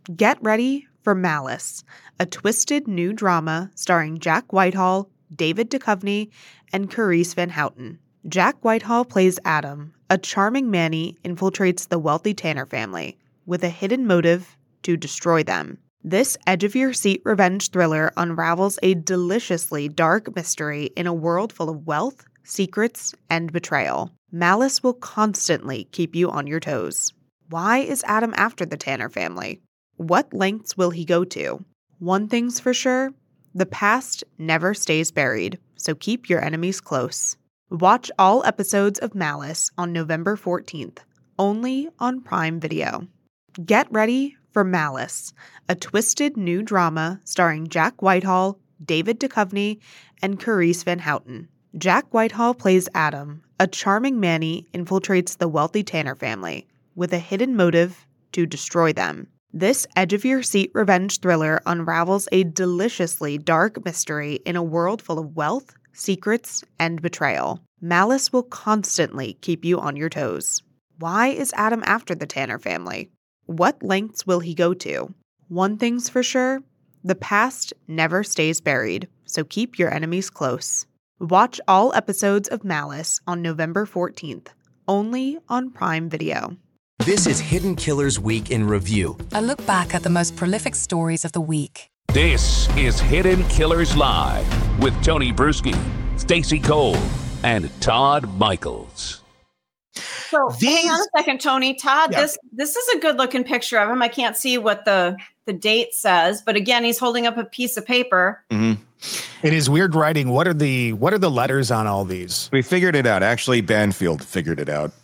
Get ready for Malice, a twisted new drama starring Jack Whitehall, David Duchovny, and Carice Van Houten. Jack Whitehall plays Adam, a charming Manny infiltrates the wealthy Tanner family with a hidden motive to destroy them. This edge-of-your-seat revenge thriller unravels a deliciously dark mystery in a world full of wealth, secrets, and betrayal. Malice will constantly keep you on your toes. Why is Adam after the Tanner family? What lengths will he go to? One thing's for sure, the past never stays buried, so keep your enemies close. Watch all episodes of Malice on November 14th, only on Prime Video. Get ready for Malice, a twisted new drama starring Jack Whitehall, David Duchovny, and Carice Van Houten. Jack Whitehall plays Adam, a charming Manny infiltrates the wealthy Tanner family with a hidden motive to destroy them. This edge-of-your-seat revenge thriller unravels a deliciously dark mystery in a world full of wealth, secrets, and betrayal. Malice will constantly keep you on your toes. Why is Adam after the Tanner family? What lengths will he go to? One thing's for sure, the past never stays buried, so keep your enemies close. Watch all episodes of Malice on November 14th, only on Prime Video. This is Hidden Killers Week in Review. A look back at the most prolific stories of the week. This is Hidden Killers Live with Tony Bruschi, Stacey Cole, and Todd Michaels. So hang on a second, Tony. Todd, Yeah. this is a good looking picture of him. I can't see what the date says, but again, he's holding up a piece of paper. Mm-hmm. It is weird writing. What are the letters on all these? We figured it out. Actually, Banfield figured it out.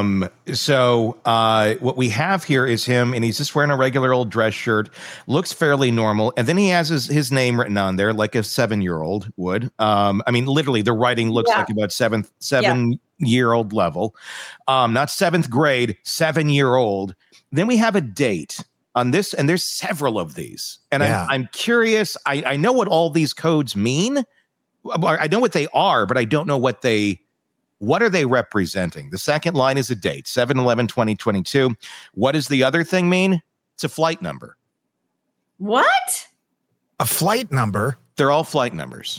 So what we have here is him, and he's just wearing a regular old dress shirt. Looks fairly normal. And then he has his name written on there like a 7-year-old would. I mean, literally, the writing looks like about seven-year-old level. Not 7th grade, 7-year-old. Then we have a date on this, and there's several of these. And I'm curious. I know what all these codes mean. I know what they are, but I don't know what are they representing? The second line is a date, 7/11/2022. What does the other thing mean? It's a flight number. What? A flight number? They're all flight numbers.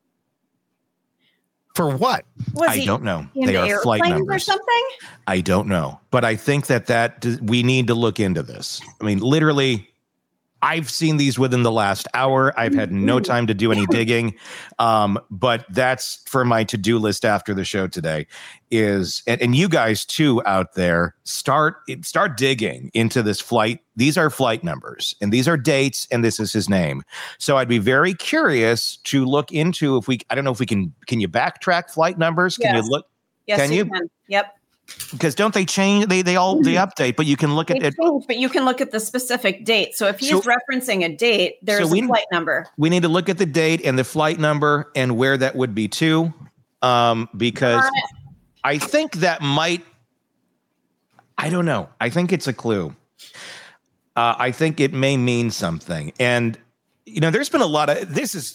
For what? I don't know. They are flight numbers or something? I don't know. But I think that we need to look into this. I mean, literally, I've seen these within the last hour. I've had no time to do any digging. But that's for my to-do list after the show today is, and you guys too out there, start digging into this flight. These are flight numbers and these are dates and this is his name. So I'd be very curious to look into I don't know if we can you backtrack flight numbers? Can you look? Yes, can you? Can. Yep. Because don't they change? They update, but you can look at it. But you can look at the specific date. So if he's referencing a date, there's a flight number. We need to look at the date and the flight number and where that would be to, because I think that might. I don't know. I think it's a clue. I think it may mean something, and there's been a lot of. This is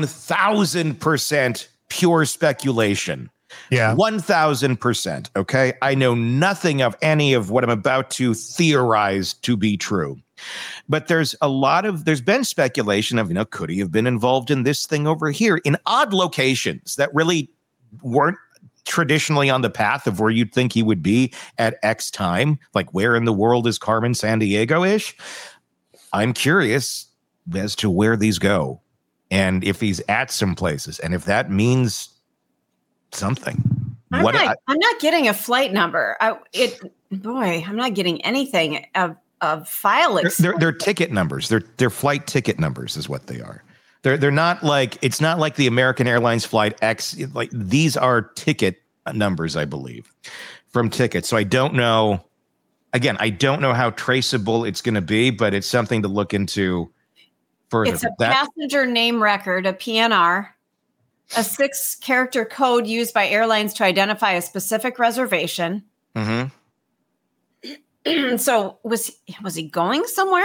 1,000% pure speculation. Yeah. 1,000%. Okay. I know nothing of any of what I'm about to theorize to be true. But there's been speculation of, could he have been involved in this thing over here in odd locations that really weren't traditionally on the path of where you'd think he would be at X time? Like, where in the world is Carmen Sandiego-ish? I'm curious as to where these go and if he's at some places and if that means something. I'm not getting a flight number. I'm not getting anything of file. They're ticket numbers. They're flight ticket numbers is what they are. They're not like, it's not like the American Airlines flight X. Like, these are ticket numbers, I believe, from tickets. So I don't know. Again, I don't know how traceable it's going to be, but it's something to look into further. It's a passenger name record, a PNR. A 6-character code used by airlines to identify a specific reservation. Mm-hmm. So was he going somewhere?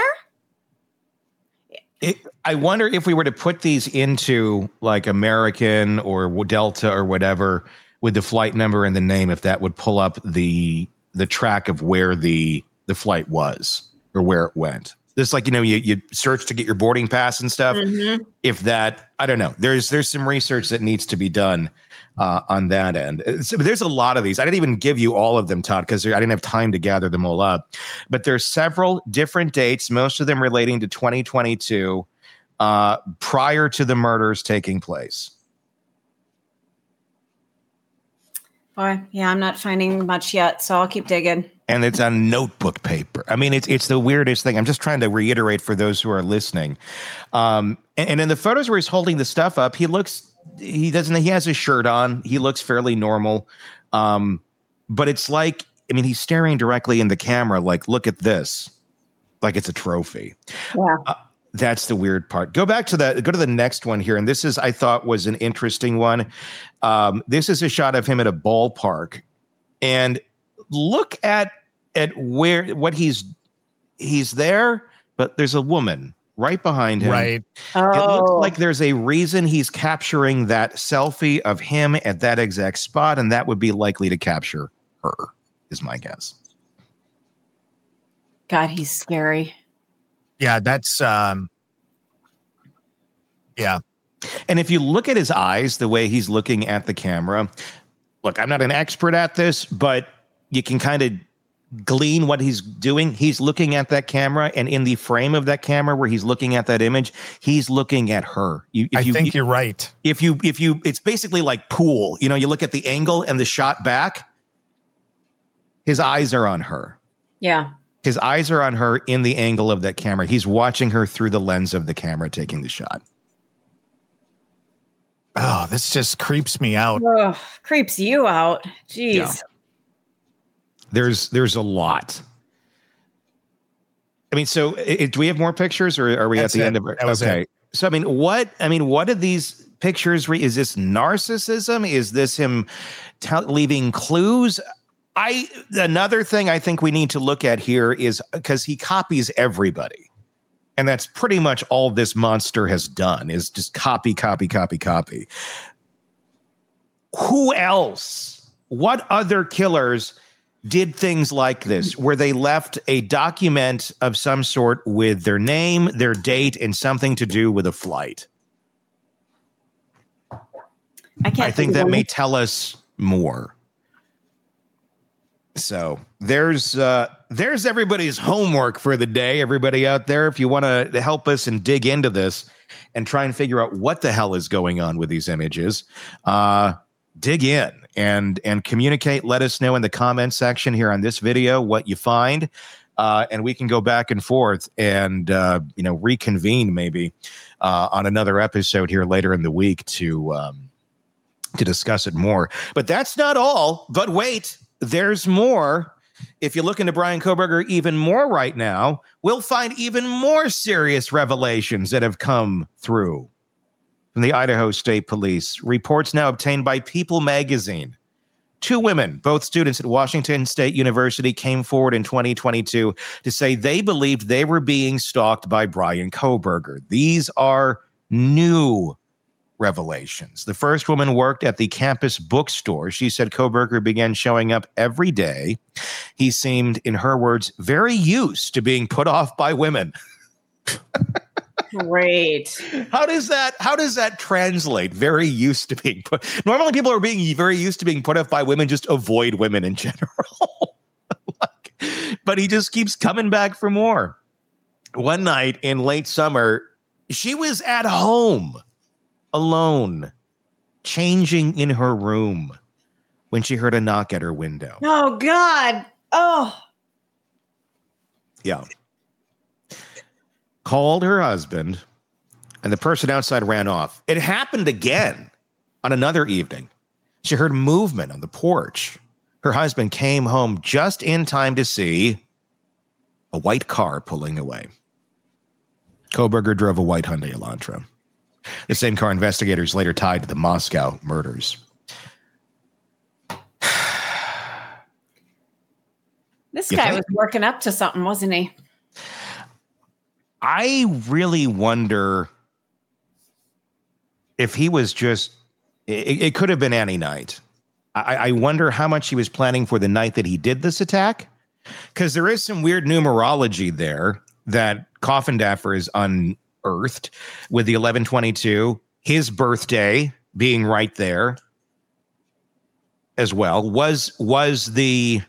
I wonder if we were to put these into like American or Delta or whatever with the flight number and the name, if that would pull up the track of where the flight was or where it went. Just like, you search to get your boarding pass and stuff. Mm-hmm. If that, I don't know. There's some research that needs to be done on that end. So there's a lot of these. I didn't even give you all of them, Todd, because I didn't have time to gather them all up. But there's several different dates, most of them relating to 2022, prior to the murders taking place. Boy, yeah, I'm not finding much yet, so I'll keep digging. And it's on notebook paper. I mean, it's the weirdest thing. I'm just trying to reiterate for those who are listening. And in the photos where he's holding the stuff up, he has his shirt on. He looks fairly normal. But it's like, he's staring directly in the camera, like, look at this, like it's a trophy. Yeah. That's the weird part. Go to the next one here. And this is, I thought, was an interesting one. This is a shot of him at a ballpark. And look at what he's there, but there's a woman right behind him. Right. Oh. It looks like there's a reason he's capturing that selfie of him at that exact spot, and that would be likely to capture her, is my guess. God, he's scary. Yeah, that's yeah. And if you look at his eyes, the way he's looking at the camera, look, I'm not an expert at this, but you can kind of glean what he's doing. He's looking at that camera, and in the frame of that camera where he's looking at that image, he's looking at her. I think you're right. If you, it's basically like pool. You look at the angle and the shot back. His eyes are on her. Yeah. His eyes are on her in the angle of that camera. He's watching her through the lens of the camera taking the shot. Oh, this just creeps me out. Ugh, creeps you out. Jeez. Yeah. There's a lot. So do we have more pictures, or are we That's at the it. end of it? That was Okay. it. So what are these pictures? Is this narcissism? Is this him leaving clues? Another thing I think we need to look at here is because he copies everybody. And that's pretty much all this monster has done, is just copy. Who else? What other killers did things like this, where they left a document of some sort with their name, their date, and something to do with a flight? I think that may tell us more. So there's everybody's homework for the day. Everybody out there, if you want to help us and dig into this and try and figure out what the hell is going on with these images, dig in and communicate. Let us know in the comment section here on this video what you find, and we can go back and forth and reconvene maybe on another episode here later in the week to discuss it more. But that's not all. But wait. There's more. If you look into Bryan Kohberger even more right now, we'll find even more serious revelations that have come through from the Idaho State Police. Reports now obtained by People magazine. 2 women, both students at Washington State University, came forward in 2022 to say they believed they were being stalked by Bryan Kohberger. These are new revelations. The first woman worked at the campus bookstore. She said Kohberger began showing up every day. He seemed, in her words, very used to being put off by women. Great. How does that translate? Very used to being put. Normally people are being very used to being put off by women, just avoid women in general. But he just keeps coming back for more. One night in late summer, she was at home alone, changing in her room, when she heard a knock at her window. Oh, God. Oh. Yeah. Called her husband, and the person outside ran off. It happened again on another evening. She heard movement on the porch. Her husband came home just in time to see a white car pulling away. Kohberger drove a white Hyundai Elantra. The same car investigators later tied to the Moscow murders. This guy was working up to something, wasn't he? I really wonder if he was just, it could have been any night. I wonder how much he was planning for the night that he did this attack. Because there is some weird numerology there. that Coffin Daffer is unearthed with the 11/22, his birthday being right there as well. Was the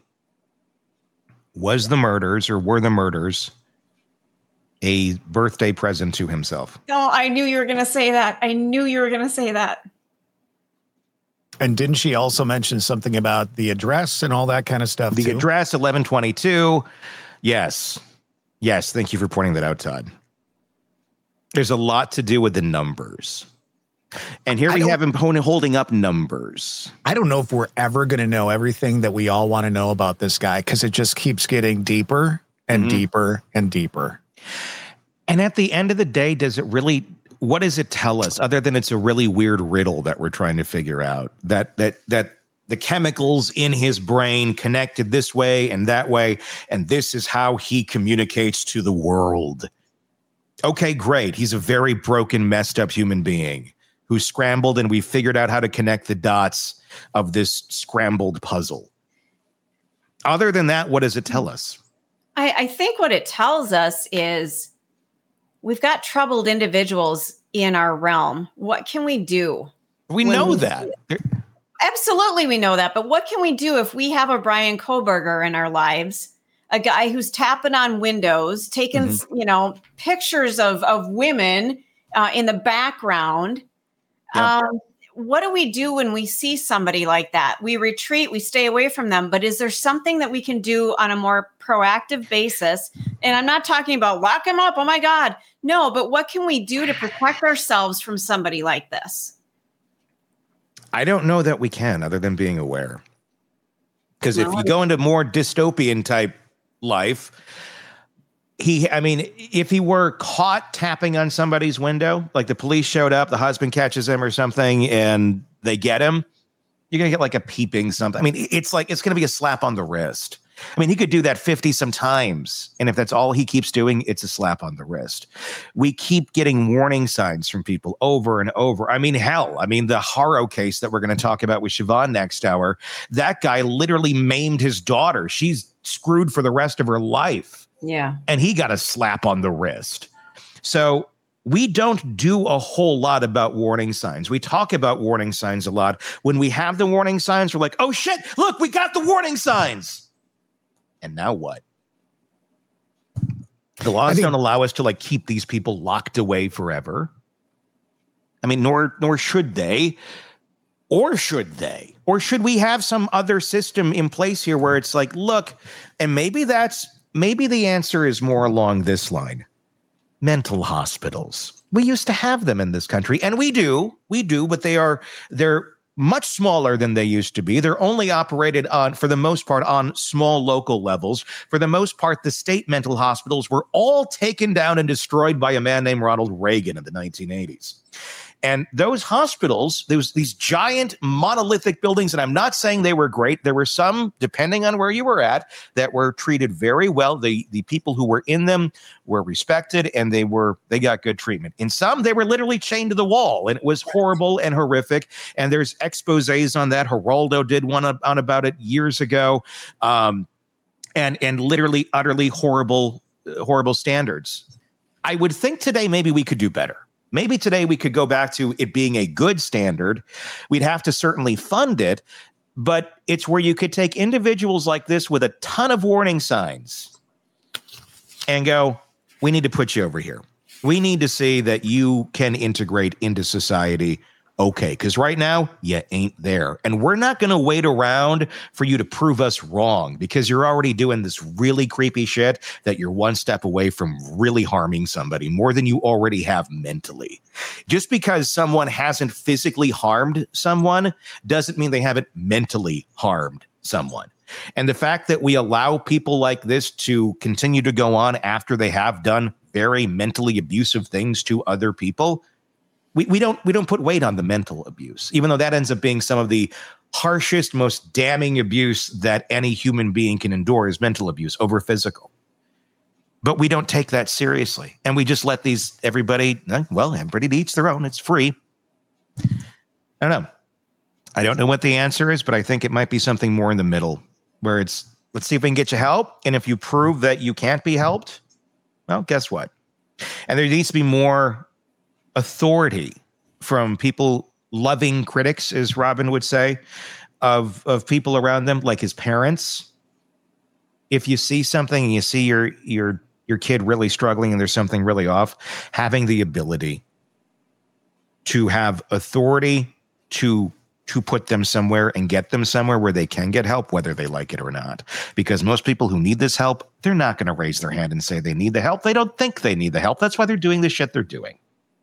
murders, or were the murders, a birthday present to himself? Oh, I knew you were going to say that. I knew you were going to say that. And didn't she also mention something about the address and all that kind of stuff? The address, 11/22. Yes. Yes. Thank you for pointing that out, Todd. There's a lot to do with the numbers. And here we have him holding up numbers. I don't know if we're ever going to know everything that we all want to know about this guy, because it just keeps getting deeper and deeper and deeper. And at the end of the day, what does it tell us other than it's a really weird riddle that we're trying to figure out? That the chemicals in his brain connected this way and that way, and this is how he communicates to the world. Okay, great. He's a very broken, messed up human being who scrambled, and we figured out how to connect the dots of this scrambled puzzle. Other than that, what does it tell us? I think what it tells us is we've got troubled individuals in our realm. What can we do? We know that. Absolutely, we know that. But what can we do if we have a Brian Koberger in our lives, a guy who's tapping on windows, taking pictures of women in the background? Yeah. What do we do when we see somebody like that? We retreat, we stay away from them. But is there something that we can do on a more proactive basis? And I'm not talking about lock him up. Oh my God. No, but what can we do to protect ourselves from somebody like this? I don't know that we can, other than being aware. Because if you go into more dystopian type life, if he were caught tapping on somebody's window, like the police showed up, the husband catches him or something, and they get him, you're going to get like a peeping something. I mean, it's going to be a slap on the wrist. I mean, he could do that 50 some times. And if that's all he keeps doing, it's a slap on the wrist. We keep getting warning signs from people over and over. I mean, hell, the Haro case that we're going to talk about with Siobhan next hour, that guy literally maimed his daughter. She's screwed for the rest of her life. Yeah. And he got a slap on the wrist. So we don't do a whole lot about warning signs. We talk about warning signs a lot. When we have the warning signs, we're like, oh shit, look, we got the warning signs. And now what? The laws don't allow us to keep these people locked away forever. I mean, nor should they. Or should they? Or should we have some other system in place here where it's like, look, and maybe the answer is more along this line. Mental hospitals. We used to have them in this country, and we do, but they're much smaller than they used to be. They're only operated for the most part, on small local levels. For the most part, the state mental hospitals were all taken down and destroyed by a man named Ronald Reagan in the 1980s. And those hospitals, these giant monolithic buildings, and I'm not saying they were great. There were some, depending on where you were at, that were treated very well. The people who were in them were respected, and they got good treatment. In some, they were literally chained to the wall, and it was horrible and horrific. And there's exposés on that. Geraldo did one on about it years ago, and literally, utterly horrible standards. I would think today maybe we could do better. Maybe today we could go back to it being a good standard. We'd have to certainly fund it, but it's where you could take individuals like this with a ton of warning signs and go, we need to put you over here. We need to see that you can integrate into society. Okay, because right now you ain't there. And we're not going to wait around for you to prove us wrong, because you're already doing this really creepy shit that you're one step away from really harming somebody more than you already have mentally. Just because someone hasn't physically harmed someone doesn't mean they haven't mentally harmed someone. And the fact that we allow people like this to continue to go on after they have done very mentally abusive things to other people, we don't put weight on the mental abuse, even though that ends up being some of the harshest, most damning abuse that any human being can endure is mental abuse over physical. But we don't take that seriously. And we just let everybody eats their own. It's free. I don't know. I don't know what the answer is, but I think it might be something more in the middle where it's, let's see if we can get you help. And if you prove that you can't be helped, Well, guess what? And there needs to be more authority from people, loving critics, as Robin would say, of people around them, like his parents. If you see something and you see your kid really struggling and there's something really off, having the ability to have authority to put them somewhere and get them somewhere where they can get help, whether they like it or not. Because most people who need this help, they're not going to raise their hand and say they need the help. They don't think they need the help. That's why they're doing the shit they're doing.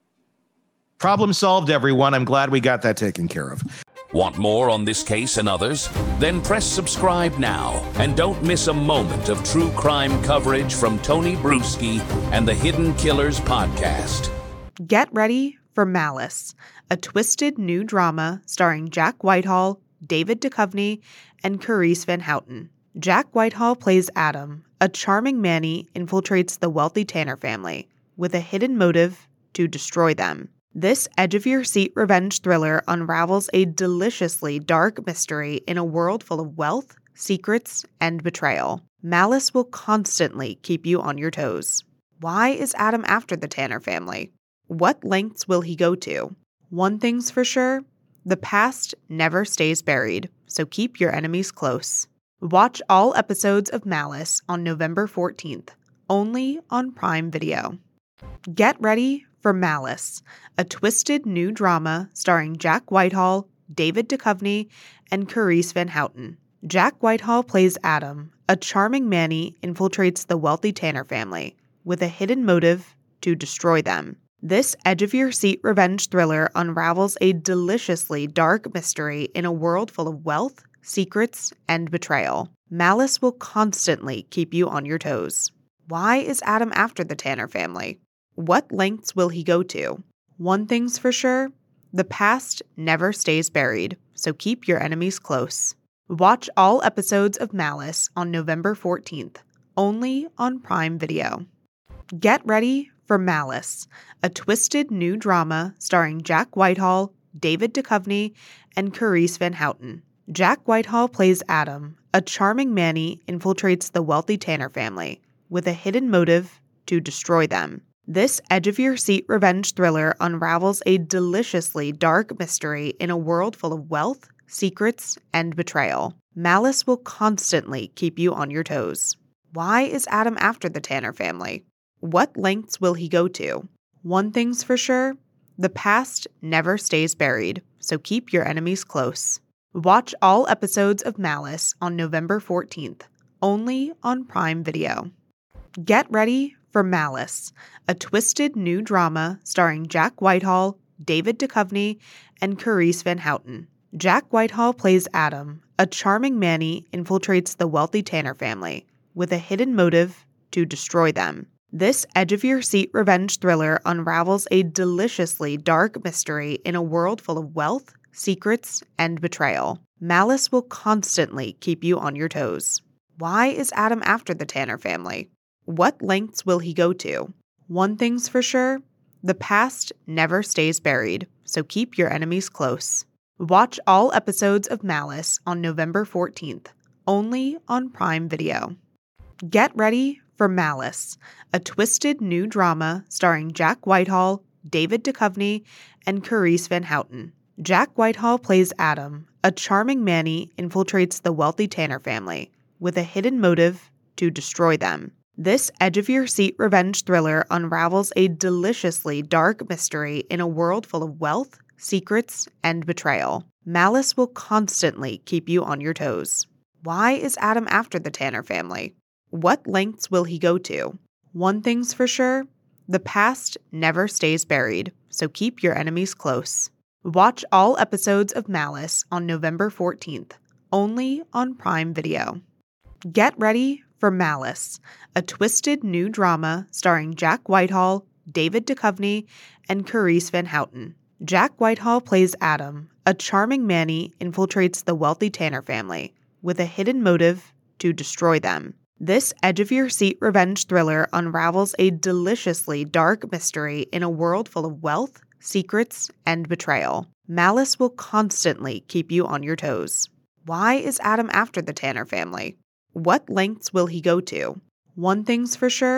Problem solved, everyone. I'm glad we got that taken care of. Want more on this case and others? Then press subscribe now and don't miss a moment of true crime coverage from Tony Bruschi and the Hidden Killers podcast. Get ready for Malice, a twisted new drama starring Jack Whitehall, David Duchovny, and Carice Van Houten. Jack Whitehall plays Adam, a charming Manny infiltrates the wealthy Tanner family with a hidden motive to destroy them. This edge-of-your-seat revenge thriller unravels a deliciously dark mystery in a world full of wealth, secrets, and betrayal. Malice will constantly keep you on your toes. Why is Adam after the Tanner family? What lengths will he go to? One thing's for sure, the past never stays buried, so keep your enemies close. Watch all episodes of Malice on November 14th, only on Prime Video. Get ready for Malice, a twisted new drama starring Jack Whitehall, David Duchovny, and Carice Van Houten. Jack Whitehall plays Adam, a charming Manny infiltrates the wealthy Tanner family with a hidden motive to destroy them. This edge-of-your-seat revenge thriller unravels a deliciously dark mystery in a world full of wealth, secrets, and betrayal. Malice will constantly keep you on your toes. Why is Adam after the Tanner family? What lengths will he go to? One thing's for sure, the past never stays buried, so keep your enemies close. Watch all episodes of Malice on November 14th, only on Prime Video. Get ready for Malice, a twisted new drama starring Jack Whitehall, David Duchovny, and Carice Van Houten. Jack Whitehall plays Adam, a charming Manny infiltrates the wealthy Tanner family with a hidden motive to destroy them. This edge-of-your-seat revenge thriller unravels a deliciously dark mystery in a world full of wealth, secrets, and betrayal. Malice will constantly keep you on your toes. Why is Adam after the Tanner family? What lengths will he go to? One thing's for sure, the past never stays buried, so keep your enemies close. Watch all episodes of Malice on November 14th, only on Prime Video. Get ready for Malice, a twisted new drama starring Jack Whitehall, David Duchovny, and Carice Van Houten. Jack Whitehall plays Adam, a charming Manny infiltrates the wealthy Tanner family with a hidden motive to destroy them. This edge-of-your-seat revenge thriller unravels a deliciously dark mystery in a world full of wealth, secrets, and betrayal. Malice will constantly keep you on your toes. Why is Adam after the Tanner family? What lengths will he go to? One thing's for sure, the past never stays buried, so keep your enemies close. Watch all episodes of Malice on November 14th, only on Prime Video. Get ready for Malice, a twisted new drama starring Jack Whitehall, David Duchovny, and Carice Van Houten. Jack Whitehall plays Adam, a charming Manny infiltrates the wealthy Tanner family with a hidden motive to destroy them. This edge-of-your-seat revenge thriller unravels a deliciously dark mystery in a world full of wealth, secrets, and betrayal. Malice will constantly keep you on your toes. Why is Adam after the Tanner family? What lengths will he go to? One thing's for sure, the past never stays buried, so keep your enemies close. Watch all episodes of Malice on November 14th, only on Prime Video. Get ready for Malice, a twisted new drama starring Jack Whitehall, David Duchovny, and Carice Van Houten. Jack Whitehall plays Adam, a charming Manny infiltrates the wealthy Tanner family with a hidden motive to destroy them. This edge-of-your-seat revenge thriller unravels a deliciously dark mystery in a world full of wealth, secrets, and betrayal. Malice will constantly keep you on your toes. Why is Adam after the Tanner family? What lengths will he go to? One thing's for sure,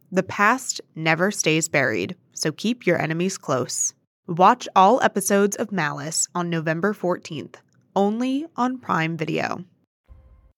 The past never stays buried, so keep your enemies close. Watch all episodes of Malice on November 14th, only on Prime Video.